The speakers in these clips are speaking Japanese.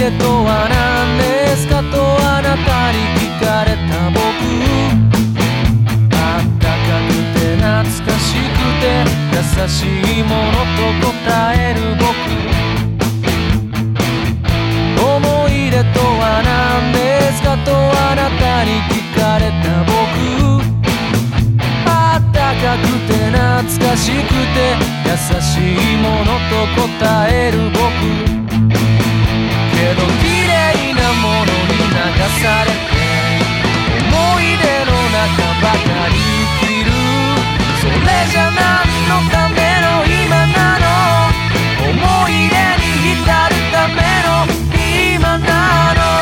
出とは何ですかとあなたに聞かれた僕、あったかくて懐かしくて優しいものと答える僕、思い出とは何ですかとあなたに聞かれた僕、あったかくて懐かしくて優しいものと答える僕、けど綺麗なものに流されて思い出の中ばかり生きる、それじゃ何のための今なの、思い出に浸るための今なの、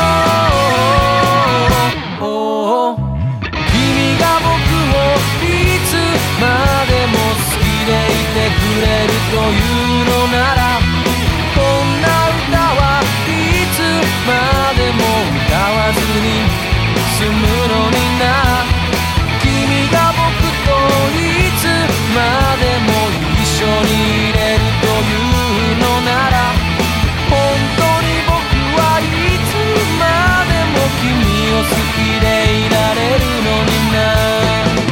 君が僕をいつまでも好きでいてくれるというのなら、こんな歌はいつまでも歌わずに済むのにな、君が僕といつまでも一緒にいれるというのなら、本当に僕はいつまでも君を好きでいられるのにな。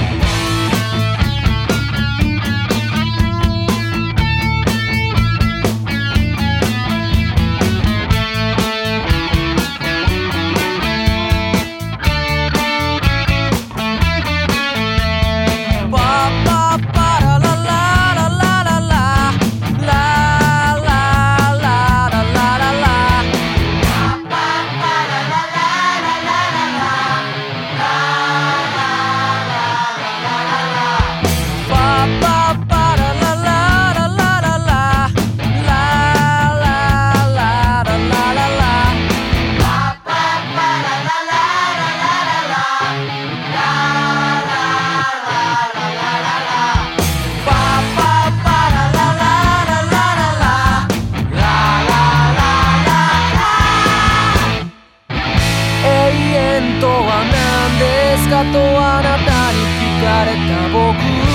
とあなたに聞かれた僕、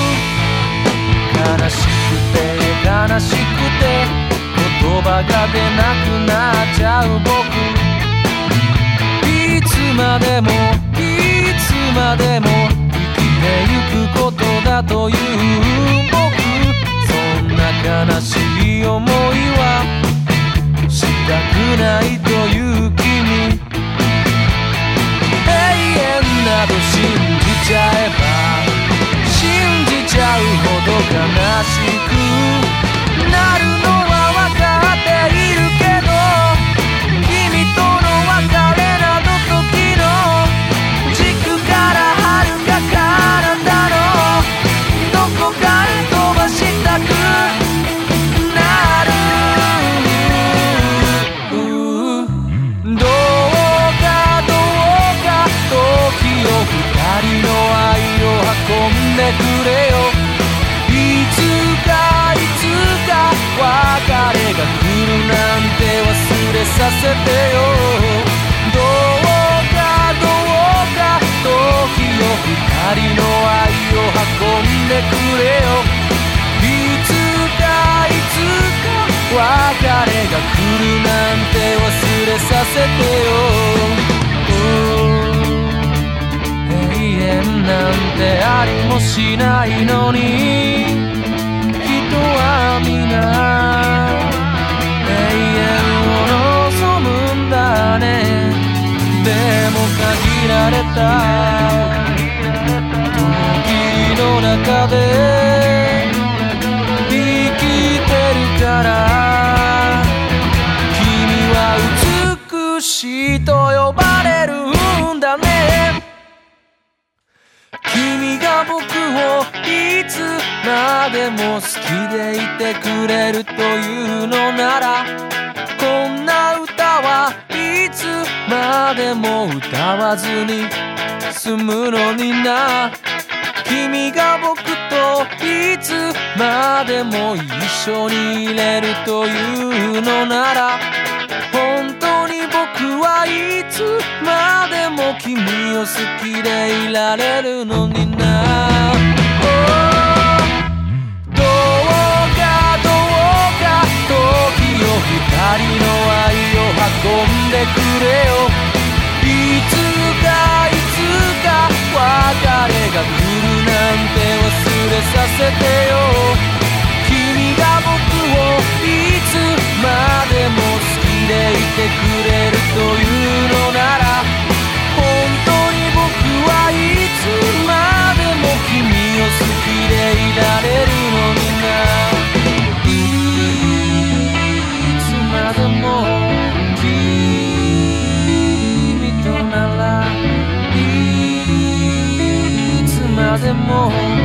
悲しくて悲しくて言葉が出なくなっちゃう僕、いつまでもいつまでも生きてゆくことだという僕、そんな悲しい思いはしたくないという君、など信じちゃえば信じちゃうほど悲しくなるのは分かっているけど、君との別れなど時の軸から遥か彼方のどこかへ飛ばしたくなる、どうかどうか時を二人の愛を運んでくれよ、いつかいつか別れが来るなんて忘れさせてよ、どうかどうか時を二人の愛を運んでくれよ、いつかいつか別れが来るなんて忘れさせてよ、なんてありもしないのに人は皆永遠を望むんだね、でも限られた時の中で生きてるから君は美しいと呼ばれるんだね、君が僕をいつまでも好きでいてくれるというのなら、こんな歌はいつまでも歌わずに済むのにな、君が僕といつまでも一緒にいれるというのなら、本当に僕はいつまでも君を好きでいられるのにな、どうかどうか時を二人の愛を運んでも